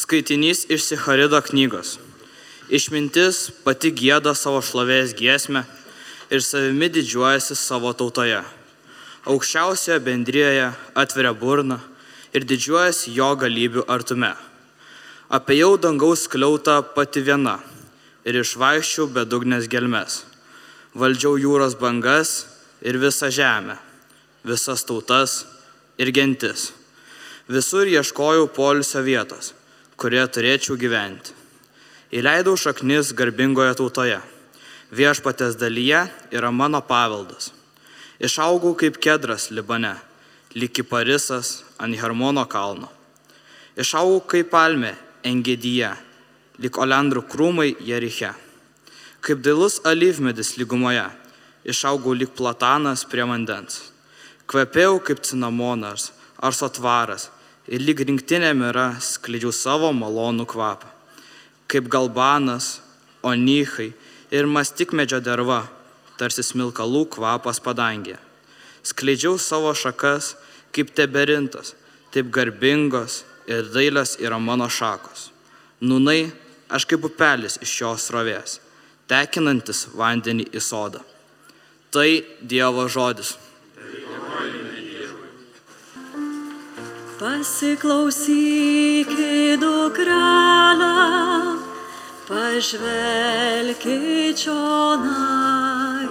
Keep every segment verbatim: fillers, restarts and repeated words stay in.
Skaitinys iš Sicharido knygos. Išmintis pati gieda savo šlovės giesmę ir savimi didžiuojasi savo tautoje. Aukščiausioje bendrijoje atveria burną ir didžiuojasi jo galybių artume. Apėjau dangaus skliautą pati viena ir išvaikščiau bedugnės gelmes. Valdžiau jūros bangas ir visą žemę, visas tautas ir gentis. Visur ieškojau poilsio vietos, kurioje turėčiau gyventi. Įleidau šaknis garbingoje tautoje. Viešpatės dalyje yra mano paveldas. Išaugau kaip kedras Libane, lyg kiparisas ant Hermono kalno. Išaugau kaip palmė Engedyje, lyg olendrų krūmai Jeriche. Kaip dailus alyvmedis lygumoje, išaugau lyg platanas prie vandens. Kvepėjau kaip cinamonas ar sotvaras ir lyg rinktinė mira skleidžiau savo malonų kvapą. Kaip galbanas, onychai ir mastikmedžio derva, tarsi smilkalų kvapas padangė. Skleidžiau savo šakas kaip teberintas, taip garbingos ir dailios yra mano šakos. Nūnai aš kaip upelis iš šios srovės, tekinantis vandenį į sodą. Tai Dievo žodis. Pasiklausykit, dukrelę, pažvelkit čionai.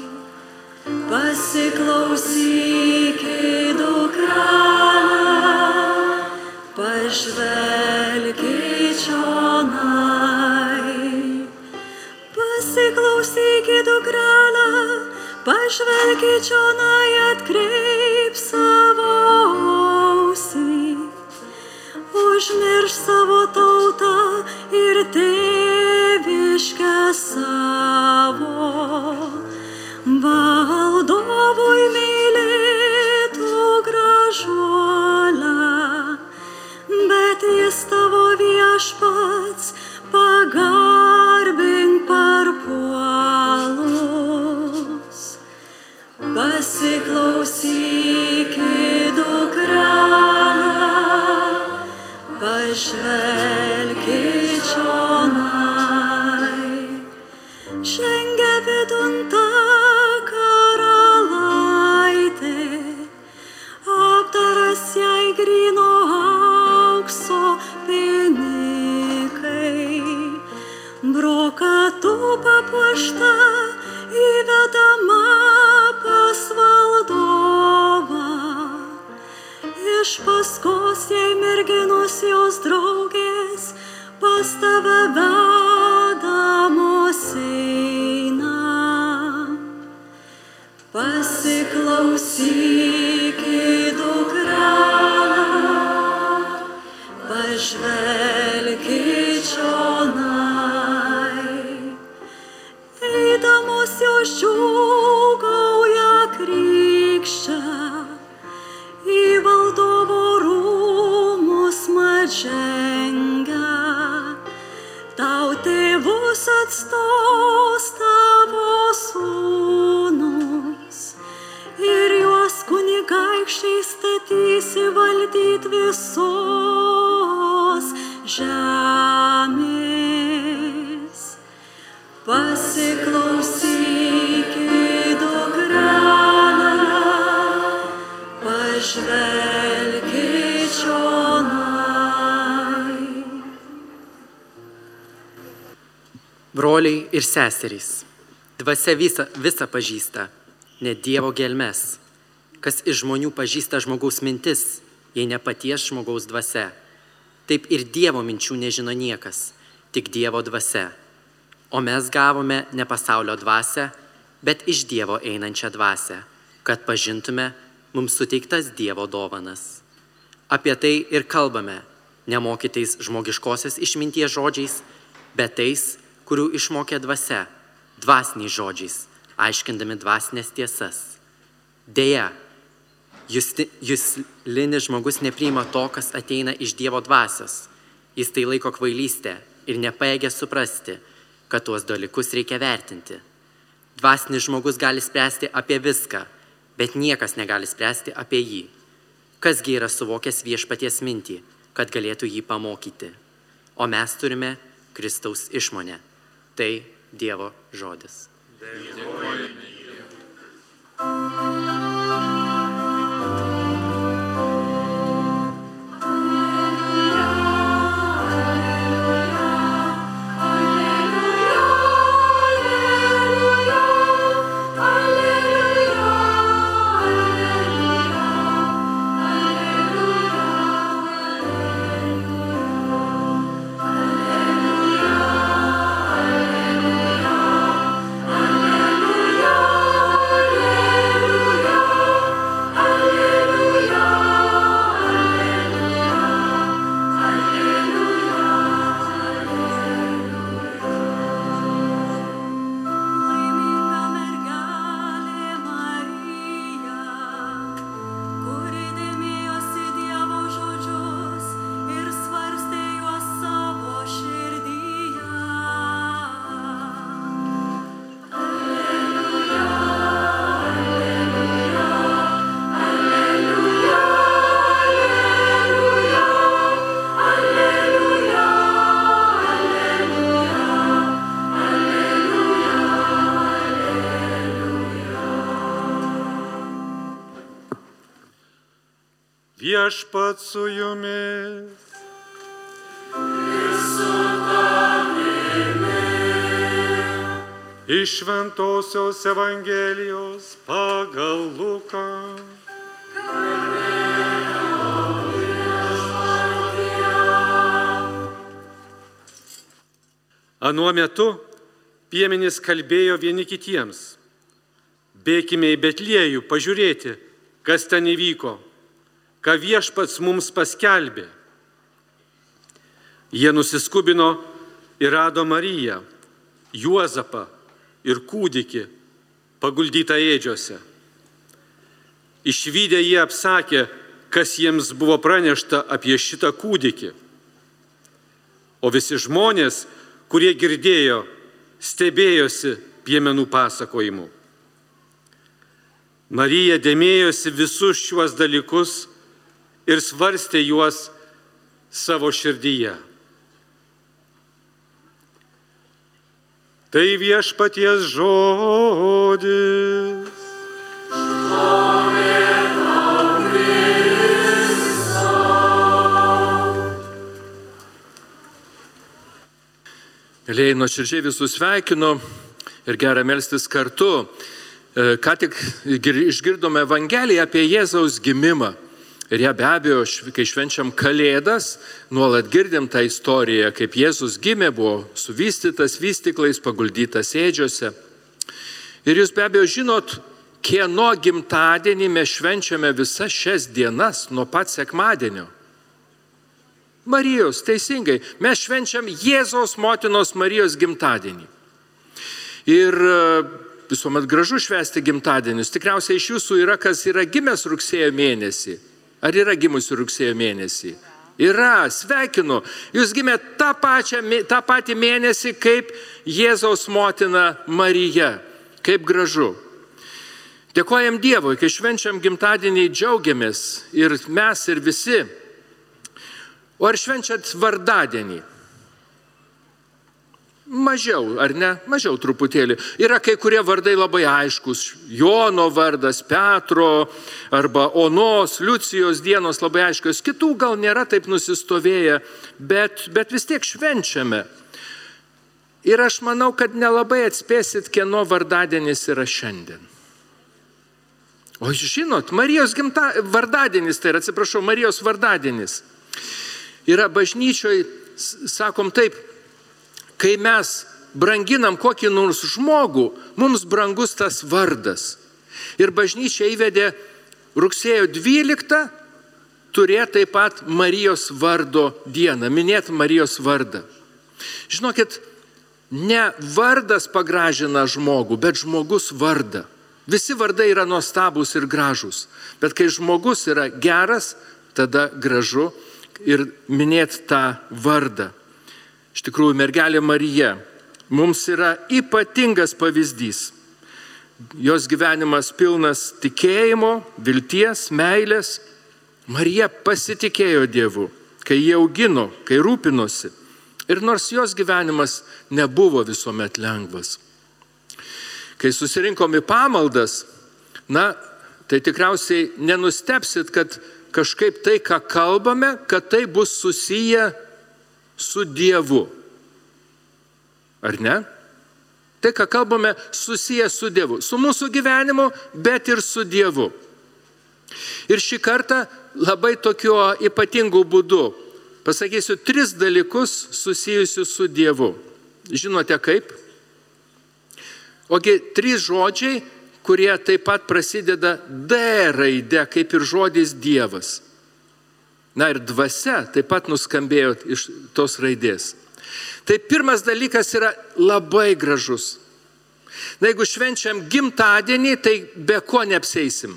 Pasiklausykit, dukrelę, pažvelkit čionai. Pasiklausykit, dukrelę, pažvelkit čionai, atkreip savo ausį. Užmirš savo tautą ir tėviškę savo. Valdovui mylėtų gražuolę, bet jis tavo viešpats, pagarbink parpuolus. Pasiklausykit, dukrelę, pažvelkit čionai. Žengia vidun ta karalaitė, apdaras jai gryno aukso pinikai. Brokatu papuošta įvedama pas valdovą. Iš paskos jai merginos jos draugės, pas tave vedamos eina. Pasiklausykit, dukrelę, pažvelkit čionai. Eidamos jos džiūgauja krykščia, į valdovo rūmus mat žengia. Tau tėvus atstos tavo sūnus ir juos kunigaikščiai statysi valdyt visos žemės. Pasiklausykit, dukrelę, pažvelkit čionai. Broliai ir seserys, dvasia visą, visą pažįsta, net Dievo gelmes. Kas iš žmonių pažįsta žmogaus mintis, jei ne paties žmogaus dvasia. Taip ir Dievo minčių nežino niekas, tik Dievo dvasia. O mes gavome ne pasaulio dvasią, bet iš Dievo einančią dvasią, kad pažintume mums suteiktas Dievo dovanas. Apie tai ir kalbame, nemokytais žmogiškosios išminties žodžiais, bet tais, kurių išmokė dvasia, dvasiniais žodžiais, aiškindami dvasinės tiesas. Deja, juslinis žmogus nepriima to, kas ateina iš Dievo dvasios. Jis tai laiko kvailystę ir nepajėgia suprasti, kad tuos dalykus reikia vertinti. Dvasinis žmogus gali spręsti apie viską, bet niekas negali spręsti apie jį. Kasgi yra suvokęs viešpaties mintį, kad galėtų jį pamokyti. o mes turime Kristaus išmonę. Tai Dievo žodis. Viešpats su jumis. Iš Šventosios Evangelijos pagal Luką. Anuo metu piemenys kalbėjo vieni kitiems. Bėkime į Betliejų pažiūrėti, kas ten įvyko, ką Viešpats mums paskelbė. Jie nusiskubino ir rado Mariją, Juozapą ir kūdikį paguldytą ėdžiose. Išvydę jie apsakė, kas jiems buvo pranešta apie šitą kūdikį. O visi žmonės, kurie girdėjo, stebėjosi piemenų pasakojimu. Marija dėmėjosi visus šiuos dalykus ir svarstė juos savo širdyje. Tai Viešpaties žodis. Mėlyjei, nuoširdžiai visus sveikinu ir gera melstis kartu. Ką tik išgirdome Evangeliją apie Jėzaus gimimą. Ir ją be abejo, kai švenčiam Kalėdas, nuolat girdim tą istoriją, kaip Jėzus gimė, buvo suvystytas vystyklais, paguldytas ėdžiose. Ir jūs be abejo žinot, kieno gimtadienį mes švenčiame visas šias dienas nuo pat sekmadienio. Marijos, teisingai, mes švenčiam Jėzaus motinos Marijos gimtadienį. Ir visuomet gražu švęsti gimtadienius. Tikriausiai iš jūsų yra, kas yra gimęs rugsėjo mėnesį. Ar yra gimusi rugsėjo mėnesį? Yra, sveikinu. Jūs gimė tą, pačią, tą patį mėnesį kaip Jėzaus motina Marija. Kaip gražu. Dėkojam Dievui, kai švenčiam gimtadienį džiaugiamės ir mes ir visi. O ar švenčiat vardadienį? Mažiau, ar ne? Mažiau truputėlį. Yra kai kurie vardai labai aiškus. Jono vardas, Petro arba Onos, Liucijos dienos labai aiškios. Kitų gal nėra taip nusistovėję, bet, bet vis tiek švenčiame. Ir aš manau, kad nelabai atspėsit, kieno vardadienis yra šiandien. O žinot, Marijos gimta, vardadienis, tai yra, atsiprašau, Marijos vardadienis. Yra bažnyčioje, sakom taip, kai mes branginam kokį nors žmogų, mums brangus tas vardas. Ir bažnyčia įvedė rugsėjo dvyliktą, turėti taip pat Marijos vardo dieną, minėti Marijos vardą. Žinokit, ne vardas pagražina žmogų, bet žmogus vardą. Visi vardai yra nuostabūs ir gražūs, bet kai žmogus yra geras, tada gražu ir minėti tą vardą. Iš tikrųjų, mergelė Marija mums yra ypatingas pavyzdys. Jos gyvenimas pilnas tikėjimo, vilties, meilės. Marija pasitikėjo Dievu, kai jie augino, kai rūpinosi. Ir nors jos gyvenimas nebuvo visuomet lengvas. Kai susirinkom į pamaldas, na, tai tikriausiai nenustepsit, kad kažkaip tai, ką kalbame, kad tai bus susiję su Dievu. Ar ne? Tai, ką kalbame, susiję su Dievu. Su mūsų gyvenimu, bet ir su Dievu. Ir šį kartą labai tokiu ypatingu būdu pasakysiu tris dalykus susijusius su Dievu. Žinote kaip? Ogi trys žodžiai, kurie taip pat prasideda D raide, kaip ir žodis Dievas. Na ir dvasia taip pat nuskambėjo iš tos raidės. Tai pirmas dalykas yra labai gražus. Na jeigu švenčiam gimtadienį, tai be ko neapseisim?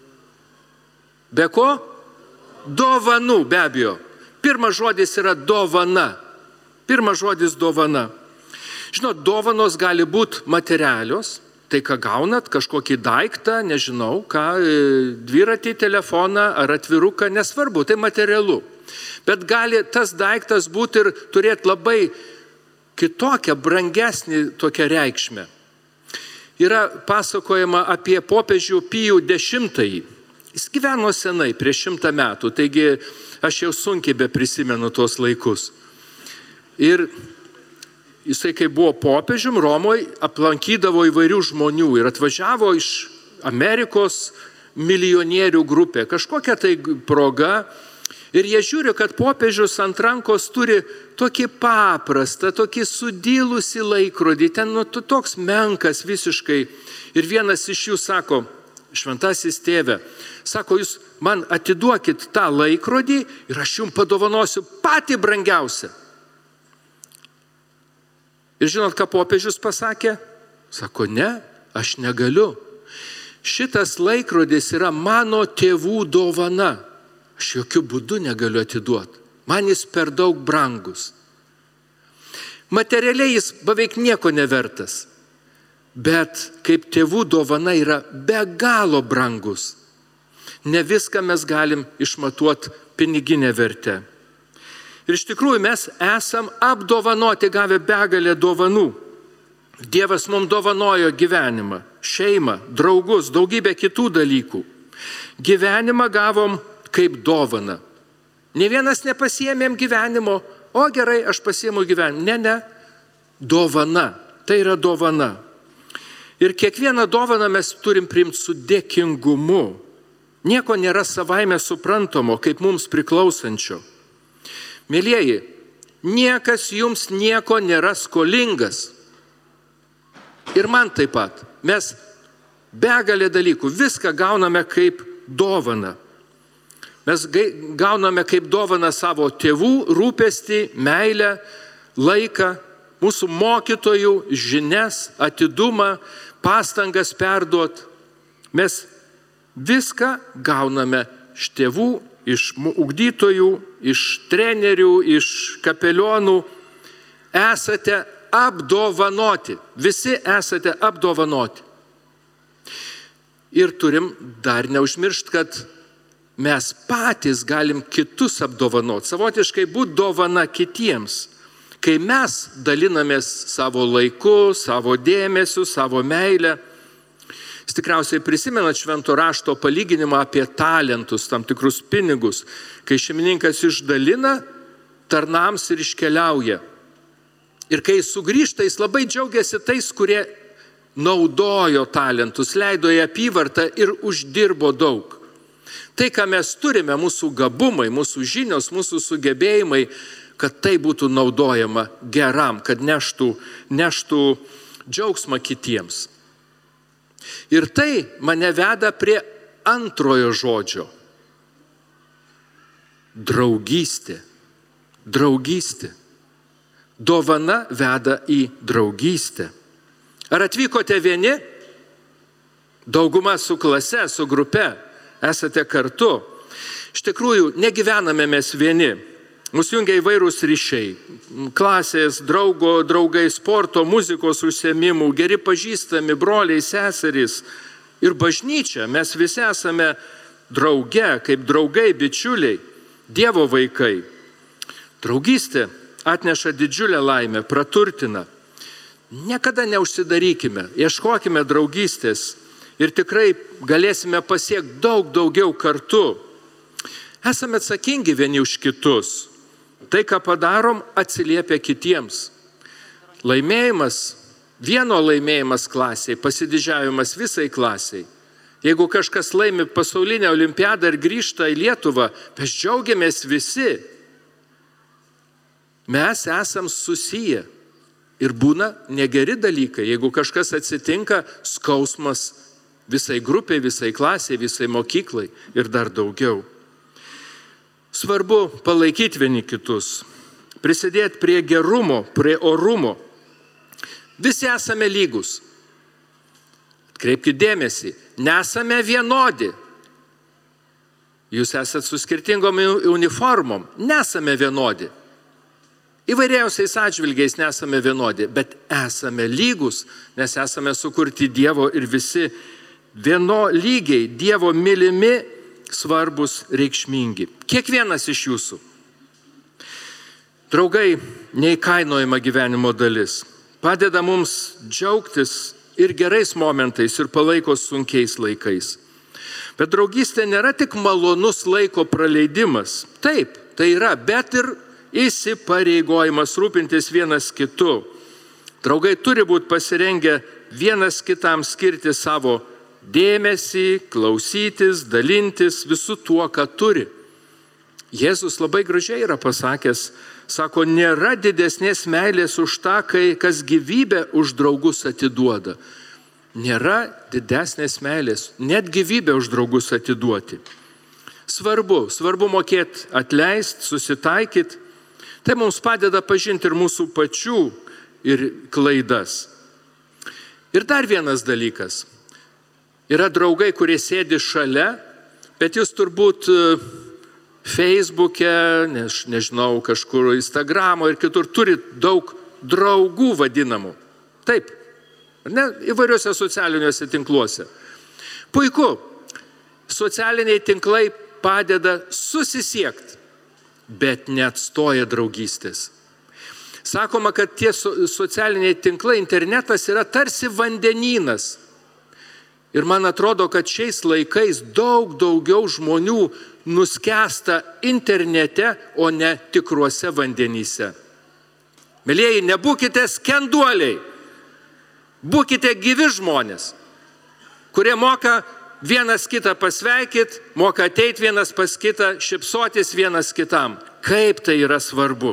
Be ko? Dovanų, be abejo. Pirmas žodis yra dovana. Pirmas žodis dovana. Žinot, dovanos gali būti materialios, tai ką gaunat, kažkokį daiktą, nežinau, ką, dviratį, telefoną ar atviruką, nesvarbu, tai materialu. Bet gali tas daiktas būti ir turėti labai kitokią, brangesnį tokią reikšmę. Yra pasakojama apie popiežių Pijų dešimtąjį. Jis gyveno senai, prieš šimtą metų, taigi aš jau sunkiai be prisimenu tuos laikus. Ir jisai, kai buvo popiežium, Romoje aplankydavo įvairių žmonių ir atvažiavo iš Amerikos milijonierių grupė, kažkokia tai proga. Ir jie žiūri, kad popiežius ant rankos turi tokį paprastą, tokį sudylusį laikrodį, ten nu, toks menkas visiškai. Ir vienas iš jų sako, šventasis tėve, sako, jūs man atiduokit tą laikrodį ir aš jums padovanosiu patį brangiausią. Ir žinot, ką popiežius pasakė? Sako, ne, aš negaliu. Šitas laikrodis yra mano tėvų dovana. Aš jokių būdų negaliu atiduoti. Man jis per daug brangus. Materialiai jis beveik nieko nevertas. Bet kaip tėvų dovana yra be galo brangus. Ne viską mes galim išmatuoti piniginę vertę. Ir iš tikrųjų mes esam apdovanoti, gavę begalę dovanų. Dievas mums dovanojo gyvenimą, šeimą, draugus, daugybę kitų dalykų. Gyvenimą gavom kaip dovana. Ne vienas nepasiėmėm gyvenimo, o gerai, aš pasiėmiau gyvenimą. Ne, ne, dovana. Tai yra dovana. Ir kiekvieną dovaną mes turim priimti su dėkingumu. Nieko nėra savaime suprantamo, kaip mums priklausančio. Mielieji, niekas jums nieko nėra skolingas. Ir man taip pat. Mes begalę dalykų, viską gauname kaip dovana. Mes gauname kaip dovana savo tėvų rūpestį, meilę, laiką, mūsų mokytojų žinias, atidumą, pastangas perduot. Mes viską gauname iš tėvų, iš ugdytojų, iš trenerių, iš kapelionų. Esate apdovanoti. Visi esate apdovanoti. Ir turim dar neužmiršti, kad mes patys galim kitus apdovanoti. Savotiškai būti dovana kitiems. Kai mes dalinamės savo laiku, savo dėmesiu, savo meilę. Jūs tikriausiai prisimenat švento rašto palyginimą apie talentus, tam tikrus pinigus. Kai šeimininkas išdalina, tarnams ir iškeliauja. Ir kai jis sugrįžta, jis labai džiaugiasi tais, kurie naudojo talentus, leido į apyvartą ir uždirbo daug. Tai, ką mes turime, mūsų gabumai, mūsų žinios, mūsų sugebėjimai, kad tai būtų naudojama geram, kad neštų, neštų džiaugsmą kitiems. Ir tai mane veda prie antrojo žodžio. Draugystė. Draugystė. Dovana veda į draugystę. Ar atvykote vieni? Dauguma su klase, su grupe. Esate kartu. Iš tikrųjų, negyvename mes vieni. Mūsų jungia įvairūs ryšiai. Klasės, draugo, draugai, sporto, muzikos užsiėmimų, geri pažįstami, broliai, seserys ir bažnyčia. Mes visi esame drauge, kaip draugai, bičiuliai, Dievo vaikai. Draugystė atneša didžiulę laimę, praturtina. Niekada neužsidarykime, ieškokime draugystės ir tikrai galėsime pasiekti daug daugiau kartu. Esame atsakingi vieni už kitus. Tai, ką padarom, atsiliepia kitiems. Laimėjimas, vieno laimėjimas klasiai, pasididžiavimas visai klasiai. Jeigu kažkas laimi pasaulinę olimpiadą ir grįžta į Lietuvą, mes džiaugiamės visi. Mes esam susiję. Ir būna negeri dalykai. Jeigu kažkas atsitinka, skausmas visai grupiai, visai klasiai, visai mokyklai ir dar daugiau. Svarbu palaikyti vieni kitus, prisidėti prie gerumo, prie orumo. Visi esame lygus. Kreipkite dėmesį, nesame vienodi. Jūs esate su skirtingom uniformom, nesame vienodi. Įvairiausiais atžvilgiais nesame vienodi, bet esame lygus, nes esame sukurti Dievo ir visi vieno lygiai, Dievo mylimi, svarbus, reikšmingi. Kiekvienas iš jūsų. Draugai, neįkainojama gyvenimo dalis. Padeda mums džiaugtis ir gerais momentais, ir palaiko sunkiais laikais. Bet draugystė nėra tik malonus laiko praleidimas. Taip, tai yra, bet ir įsipareigojimas rūpintis vienas kitu. Draugai turi būti pasirengę vienas kitam skirti savo dėmesį, klausytis, dalintis visu tuo, ką turi. Jėzus labai gražiai yra pasakęs, sako, nėra didesnės meilės už tą, kai kas gyvybę už draugus atiduoda. Nėra didesnės meilės, net gyvybę už draugus atiduoti. Svarbu, svarbu mokėti atleisti, susitaikyti. Tai mums padeda pažinti ir mūsų pačių ir klaidas. Ir dar vienas dalykas. Yra draugai, kurie sėdi šalia, bet jūs turbūt Facebook'e, než, nežinau, kažkur Instagramo ir kitur turit daug draugų vadinamų. Taip, ne, įvairiuose socialiniuose tinkluose. Puiku, socialiniai tinklai padeda susisiekti, bet neatstoja draugystės. Sakoma, kad tie socialiniai tinklai, internetas yra tarsi vandenynas. Ir man atrodo, kad šiais laikais daug daugiau žmonių nuskęsta internete, o ne tikruose vandenyse. Mielieji, nebūkite skenduoliai, būkite gyvi žmonės, kurie moka vienas kitą pasveikyti, moka ateiti vienas pas kitą, šypsotis vienas kitam. Kaip tai yra svarbu.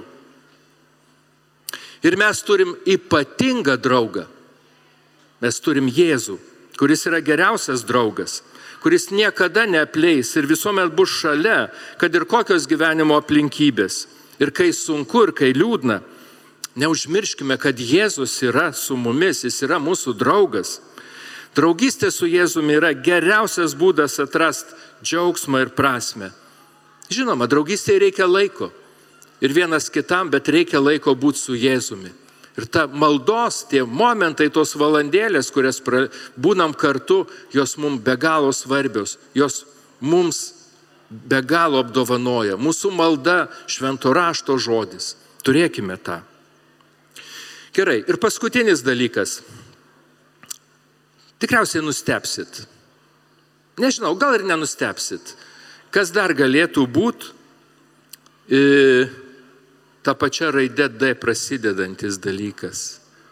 Ir mes turim ypatingą draugą. Mes turim Jėzų, kuris yra geriausias draugas, kuris niekada neapleis ir visuomet bus šalia, kad ir kokios gyvenimo aplinkybės. Ir kai sunku, ir kai liūdna, neužmirškime, kad Jėzus yra su mumis, jis yra mūsų draugas. Draugystė su Jėzumi yra geriausias būdas atrasti džiaugsmą ir prasmę. Žinoma, draugystėje reikia laiko. Ir vienas kitam, bet reikia laiko būti su Jėzumi. Ir ta maldos, tie momentai, tos valandėlės, kurias pra, būnam kartu, jos mums be galo svarbios. Jos mums be galo apdovanoja. Mūsų malda švento rašto žodis. Turėkime tą. Gerai, ir paskutinis dalykas. Tikriausiai nustepsit. Nežinau, gal ir nenustepsit. Kas dar galėtų būti e, ta pačia raide D prasidedantis dalykas.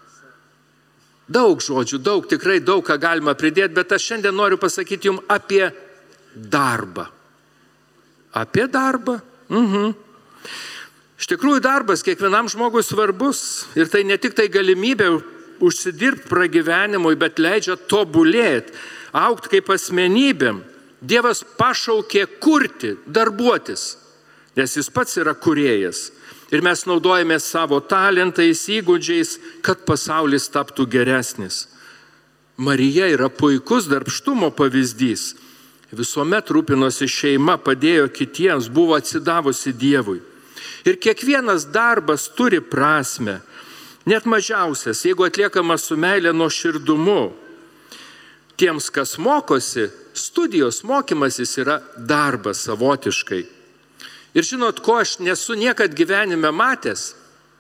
Daug žodžių, daug, tikrai daug ką galima pridėti, bet aš šiandien noriu pasakyti jums apie darbą. Apie darbą? Mhm. Iš tikrųjų, darbas kiekvienam žmogui svarbus ir tai ne tik tai galimybė užsidirbti pragyvenimui, bet leidžia tobulėti, augti kaip asmenybėm. Dievas pašaukė kurti, darbuotis, nes jis pats yra kūrėjas. Ir mes naudojame savo talentais, įgūdžiais, kad pasaulis taptų geresnis. Marija yra puikus darbštumo pavyzdys. Visuomet rūpinosi šeima, padėjo kitiems, buvo atsidavusi Dievui. Ir kiekvienas darbas turi prasmę. Net mažiausias, jeigu atliekamas su meilė nuoširdumu. Tiems, kas mokosi, studijos mokymasis yra darbas savotiškai. Ir žinot, ko aš nesu niekad gyvenime matęs,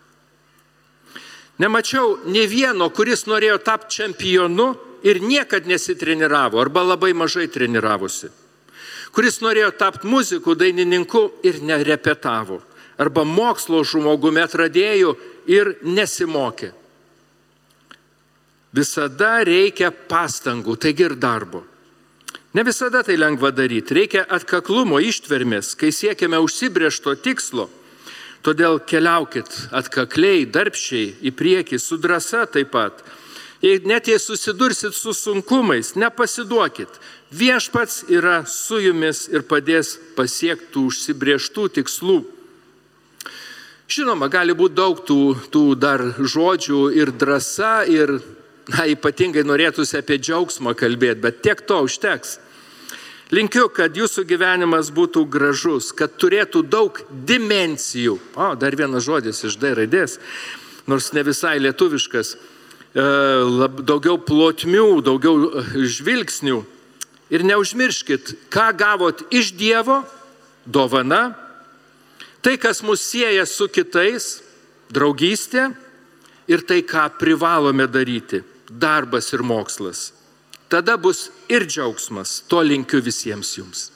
Nemačiau ne vieno, kuris norėjo tapti čempionu ir niekad nesitreniravo arba labai mažai treniravosi. Kuris norėjo tapti muziku, dainininku ir nerepetavo. Arba mokslo žmogumi atradėjų ir nesimokė. Visada reikia pastangų, taigi ir darbo. Ne visada tai lengva daryti. Reikia atkaklumo, ištvermės, kai siekiame užsibrėžto tikslo. Todėl keliaukit atkakliai, darbščiai, į priekį, su drąsa taip pat. Jei net jei susidursit su sunkumais, nepasiduokit. Viešpats yra su jumis ir padės pasiekti tų užsibrėžtų tikslų. Žinoma, gali būti daug tų, tų dar žodžių ir drąsa, ir na, ypatingai norėtųsi apie džiaugsmą kalbėti, bet tiek to užteks. Linkiu, kad jūsų gyvenimas būtų gražus, kad turėtų daug dimensijų. O, dar vienas žodis iš D raidės, nors ne visai lietuviškas. E, lab, daugiau plotmių, daugiau žvilgsnių. Ir neužmirškit, ką gavot iš Dievo, dovana, tai, kas mus sieja su kitais, draugystė, ir tai, ką privalome daryti, darbas ir mokslas. Tada bus ir džiaugsmas. To linkiu visiems jums.